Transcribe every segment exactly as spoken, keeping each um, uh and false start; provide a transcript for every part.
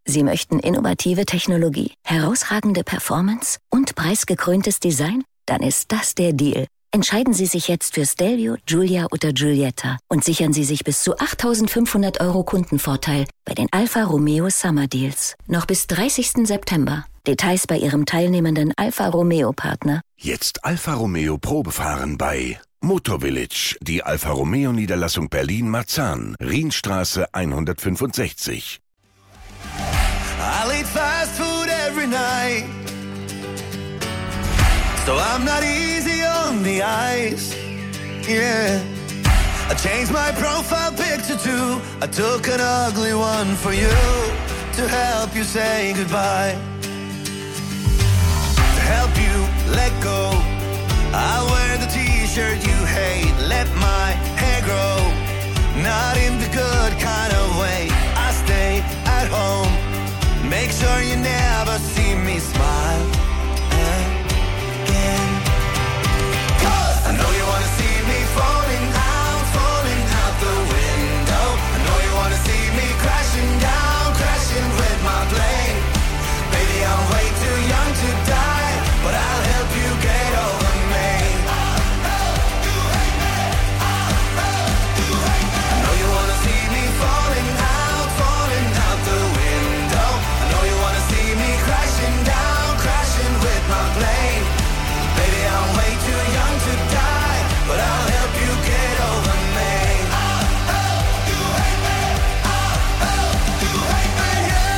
Sie möchten innovative Technologie, herausragende Performance und preisgekröntes Design? Dann ist das der Deal. Entscheiden Sie sich jetzt für Stelvio, Giulia oder Giulietta und sichern Sie sich bis zu achttausendfünfhundert Euro Kundenvorteil bei den Alfa Romeo Summer Deals. Noch bis dreißigsten September. Details bei Ihrem teilnehmenden Alfa Romeo Partner. Jetzt Alfa Romeo Probefahren bei Motor Village, die Alfa Romeo Niederlassung Berlin-Marzahn, Rienstraße hundertfünfundsechzig. I'll eat fast food every night, so I'm not easy on the eyes, yeah. I changed my profile picture too. I took an ugly one for you, to help you say goodbye, to help you let go. I'll wear the t-shirt you hate, let my hair grow, not in the good kind of way. I stay at home, make sure you never see me smile again. 'Cause I know you wanna see me falling out, falling out the window. I know you wanna see me crashing down, crashing with my plane. Baby, I'm way too young to die, but I'll help you get over me. You hate me, you hate me. I know you wanna see me falling out, falling out the window. I know you wanna see me crashing down, crashing with my plane. Baby, I'm way too young to die, but I'll help you get over me. You hate me, you hate me,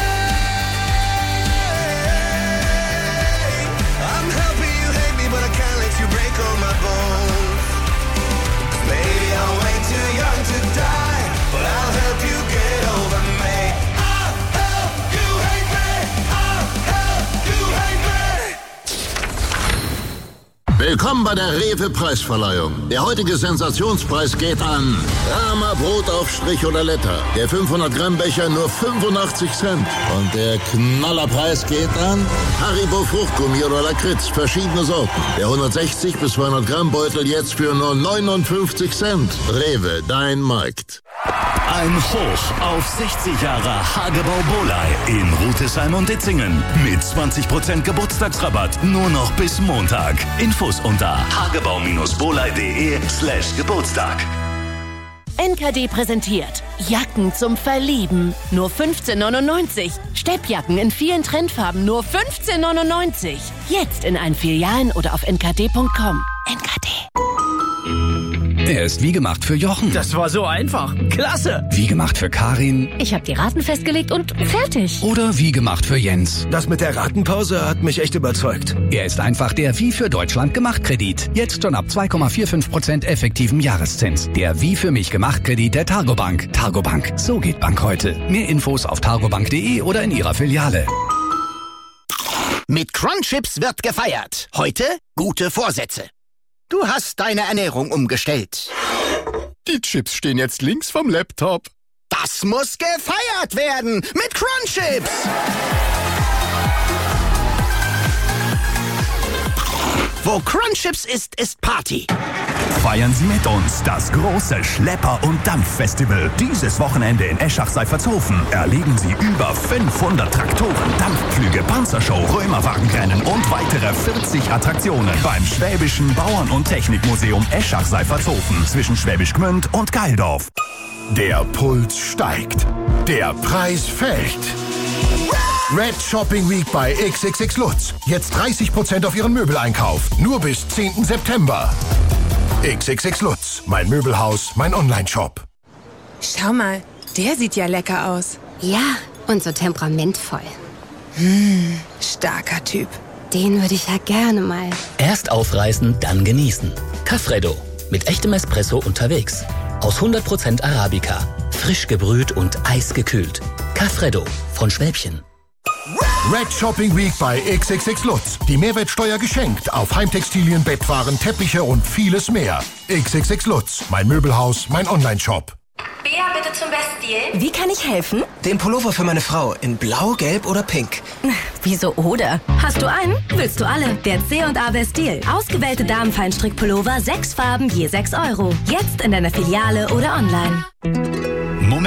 yeah. I'm helping you hate me, but I can't let you break all my bones. Baby, I'm way too young to die, but I'll help you get over me. I'll help you hate me, I'll help you hate me. Willkommen bei der Rewe-Preisverleihung. Der heutige Sensationspreis geht an Rama Brotaufstrich oder Letter. Der fünfhundert Gramm Becher nur fünfundachtzig Cent. Und der Knallerpreis geht an Haribo Fruchtgummi oder Lakritz, verschiedene Sorten. Der hundertsechzig bis zweihundert Gramm Beutel jetzt für nur neunundfünfzig Cent. Rewe, dein Markt. Ein Hoch auf sechzig Jahre Hagebau Bolei in Rüdesheim und Ditzingen. Mit zwanzig Prozent Geburtstagsrabatt nur noch bis Montag. Infos unter hagebau-bolei.de slash Geburtstag. N K D präsentiert Jacken zum Verlieben. Nur fünfzehn neunundneunzig. Steppjacken in vielen Trendfarben. Nur fünfzehn neunundneunzig. Jetzt in allen Filialen oder auf n k d punkt com. N K D. Er ist wie gemacht für Jochen. Das war so einfach. Klasse. Wie gemacht für Karin. Ich habe die Raten festgelegt und fertig. Oder wie gemacht für Jens. Das mit der Ratenpause hat mich echt überzeugt. Er ist einfach der Wie für Deutschland gemacht Kredit. Jetzt schon ab zwei Komma fünfundvierzig Prozent effektivem Jahreszins. Der Wie für mich gemacht Kredit der Targobank. Targobank. So geht Bank heute. Mehr Infos auf targobank punkt de oder in ihrer Filiale. Mit Crunchips wird gefeiert. Heute gute Vorsätze. Du hast deine Ernährung umgestellt. Die Chips stehen jetzt links vom Laptop. Das muss gefeiert werden mit Crunchips. Wo Crunchips ist, ist Party. Feiern Sie mit uns das große Schlepper- und Dampffestival. Dieses Wochenende in Eschach-Seifertshofen erleben Sie über fünfhundert Traktoren, Dampfpflüge, Panzershow, Römerwagenrennen und weitere vierzig Attraktionen beim Schwäbischen Bauern- und Technikmuseum Eschach-Seifertshofen zwischen Schwäbisch Gmünd und Geildorf. Der Puls steigt. Der Preis fällt. Red Shopping Week bei X X X Lutz. Jetzt dreißig Prozent auf Ihren Möbeleinkauf. Nur bis zehnten September. X X X Lutz. Mein Möbelhaus, mein Online-Shop. Schau mal, der sieht ja lecker aus. Ja, und so temperamentvoll. Mmh, starker Typ. Den würde ich ja gerne mal. Erst aufreißen, dann genießen. Caffreddo. Mit echtem Espresso unterwegs. Aus hundert Prozent Arabica. Frisch gebrüht und eisgekühlt. Caffreddo von Schwäbchen. Red Shopping Week bei X X X Lutz. Die Mehrwertsteuer geschenkt auf Heimtextilien, Bettwaren, Teppiche und vieles mehr. X X X Lutz. Mein Möbelhaus, mein Online-Shop. Bea, bitte zum Beststil. Wie kann ich helfen? Den Pullover für meine Frau in Blau, Gelb oder Pink. Wieso oder? Hast du einen? Willst du alle? Der C und A Beststil. Ausgewählte Damenfeinstrickpullover, sechs Farben, je sechs Euro. Jetzt in deiner Filiale oder online. Moment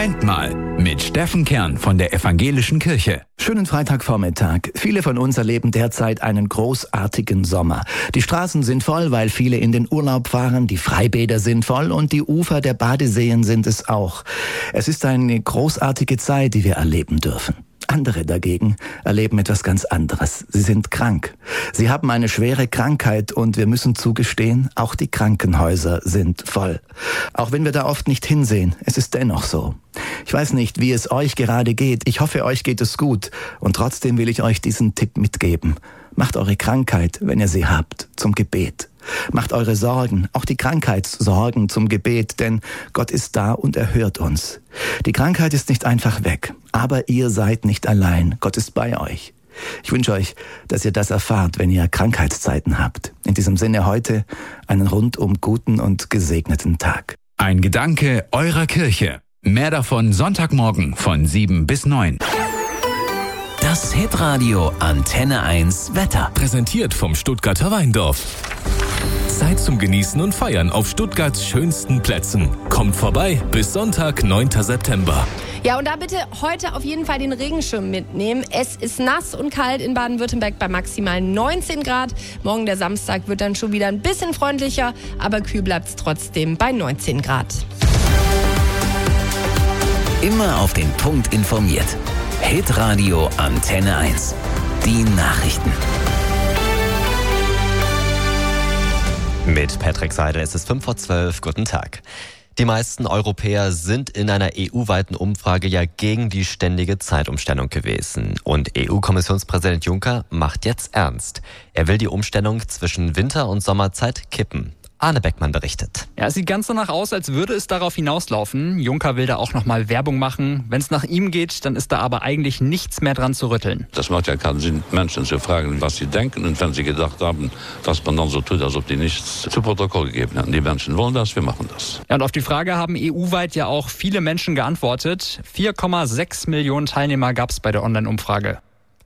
Moment mal mit Steffen Kern von der Evangelischen Kirche. Schönen Freitagvormittag. Viele von uns erleben derzeit einen großartigen Sommer. Die Straßen sind voll, weil viele in den Urlaub fahren, die Freibäder sind voll und die Ufer der Badeseen sind es auch. Es ist eine großartige Zeit, die wir erleben dürfen. Andere dagegen erleben etwas ganz anderes. Sie sind krank. Sie haben eine schwere Krankheit und wir müssen zugestehen, auch die Krankenhäuser sind voll. Auch wenn wir da oft nicht hinsehen, es ist dennoch so. Ich weiß nicht, wie es euch gerade geht. Ich hoffe, euch geht es gut. Und trotzdem will ich euch diesen Tipp mitgeben. Macht eure Krankheit, wenn ihr sie habt, zum Gebet. Macht eure Sorgen, auch die Krankheitssorgen, zum Gebet, denn Gott ist da und er hört uns. Die Krankheit ist nicht einfach weg, aber ihr seid nicht allein. Gott ist bei euch. Ich wünsche euch, dass ihr das erfahrt, wenn ihr Krankheitszeiten habt. In diesem Sinne heute einen rundum guten und gesegneten Tag. Ein Gedanke eurer Kirche. Mehr davon Sonntagmorgen von sieben bis neun. Das Hitradio Antenne eins Wetter. Präsentiert vom Stuttgarter Weindorf. Zeit zum Genießen und Feiern auf Stuttgarts schönsten Plätzen. Kommt vorbei bis Sonntag, neunten September. Ja, und da bitte heute auf jeden Fall den Regenschirm mitnehmen. Es ist nass und kalt in Baden-Württemberg bei maximal neunzehn Grad. Morgen der Samstag wird dann schon wieder ein bisschen freundlicher, aber kühl bleibt es trotzdem bei neunzehn Grad. Immer auf den Punkt informiert. Hitradio Antenne eins. Die Nachrichten. Mit Patrick Seidel ist es fünf vor zwölf. Guten Tag. Die meisten Europäer sind in einer E U-weiten Umfrage ja gegen die ständige Zeitumstellung gewesen. Und E U-Kommissionspräsident Juncker macht jetzt ernst. Er will die Umstellung zwischen Winter- und Sommerzeit kippen. Arne Beckmann berichtet. Ja, es sieht ganz danach aus, als würde es darauf hinauslaufen. Juncker will da auch nochmal Werbung machen. Wenn es nach ihm geht, dann ist da aber eigentlich nichts mehr dran zu rütteln. Das macht ja keinen Sinn, Menschen zu fragen, was sie denken. Und wenn sie gedacht haben, dass man dann so tut, als ob die nichts zu Protokoll gegeben hätten. Die Menschen wollen das, wir machen das. Ja, und auf die Frage haben E U-weit ja auch viele Menschen geantwortet. vier Komma sechs Millionen Teilnehmer gab es bei der Online-Umfrage.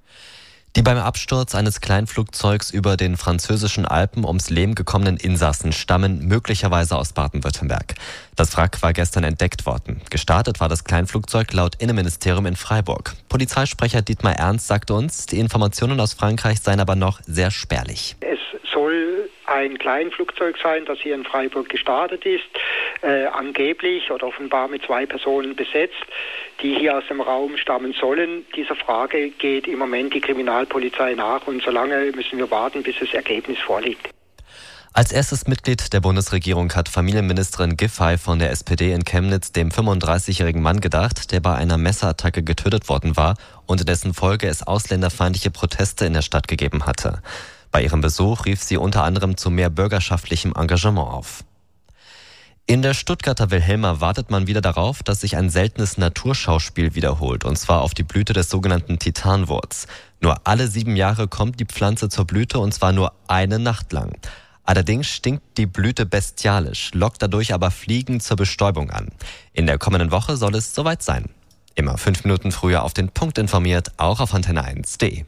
Die beim Absturz eines Kleinflugzeugs über den französischen Alpen ums Leben gekommenen Insassen stammen möglicherweise aus Baden-Württemberg. Das Wrack war gestern entdeckt worden. Gestartet war das Kleinflugzeug laut Innenministerium in Freiburg. Polizeisprecher Dietmar Ernst sagte uns, die Informationen aus Frankreich seien aber noch sehr spärlich. Es soll ein Kleinflugzeug sein, das hier in Freiburg gestartet ist, äh, angeblich oder offenbar mit zwei Personen besetzt, die hier aus dem Raum stammen sollen. Dieser Frage geht im Moment die Kriminalpolizei nach und solange müssen wir warten, bis das Ergebnis vorliegt. Als erstes Mitglied der Bundesregierung hat Familienministerin Giffey von der S P D in Chemnitz dem fünfunddreißigjährigen Mann gedacht, der bei einer Messerattacke getötet worden war und in dessen Folge es ausländerfeindliche Proteste in der Stadt gegeben hatte. Bei ihrem Besuch rief sie unter anderem zu mehr bürgerschaftlichem Engagement auf. In der Stuttgarter Wilhelma wartet man wieder darauf, dass sich ein seltenes Naturschauspiel wiederholt, und zwar auf die Blüte des sogenannten Titanwurz. Nur alle sieben Jahre kommt die Pflanze zur Blüte, und zwar nur eine Nacht lang. Allerdings stinkt die Blüte bestialisch, lockt dadurch aber Fliegen zur Bestäubung an. In der kommenden Woche soll es soweit sein. Immer fünf Minuten früher auf den Punkt informiert, auch auf antenne eins punkt de.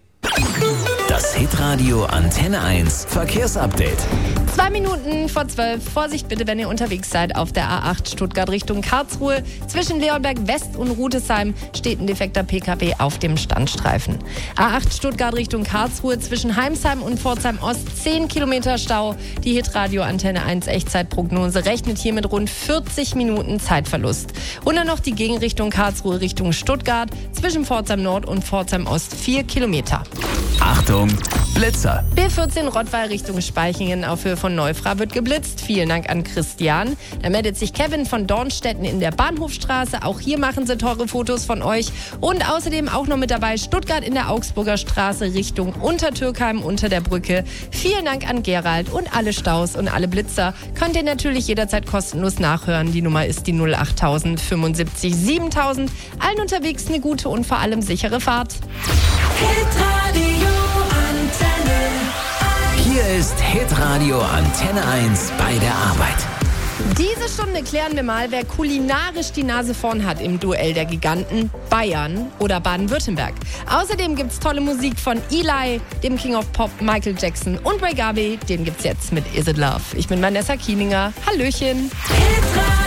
Das Hitradio Antenne eins Verkehrsupdate. Zwei Minuten vor zwölf. Vorsicht bitte, wenn ihr unterwegs seid auf der A acht Stuttgart Richtung Karlsruhe. Zwischen Leonberg West und Rudesheim steht ein defekter P K W auf dem Standstreifen. A acht Stuttgart Richtung Karlsruhe zwischen Heimsheim und Pforzheim Ost zehn Kilometer Stau. Die Hitradio Antenne eins Echtzeitprognose rechnet hier mit rund vierzig Minuten Zeitverlust. Und dann noch die Gegenrichtung Karlsruhe Richtung Stuttgart zwischen Pforzheim Nord und Pforzheim Ost vier Kilometer. Achtung, Blitzer. B vierzehn Rottweil Richtung Speichingen auf Höhe von Neufra wird geblitzt. Vielen Dank an Christian. Da meldet sich Kevin von Dornstetten in der Bahnhofstraße. Auch hier machen sie teure Fotos von euch. Und außerdem auch noch mit dabei Stuttgart in der Augsburger Straße Richtung Untertürkheim unter der Brücke. Vielen Dank an Gerald. Und alle Staus und alle Blitzer könnt ihr natürlich jederzeit kostenlos nachhören. Die Nummer ist die null acht null null fünfundsiebzig siebentausend. Allen unterwegs eine gute und vor allem sichere Fahrt. Hier ist Hitradio Antenne eins bei der Arbeit. Diese Stunde klären wir mal, wer kulinarisch die Nase vorn hat im Duell der Giganten, Bayern oder Baden-Württemberg. Außerdem gibt's tolle Musik von Eli, dem King of Pop Michael Jackson und Ray Garvey. Den gibt's jetzt mit Is It Love. Ich bin Vanessa Kieninger. Hallöchen. Hitradio.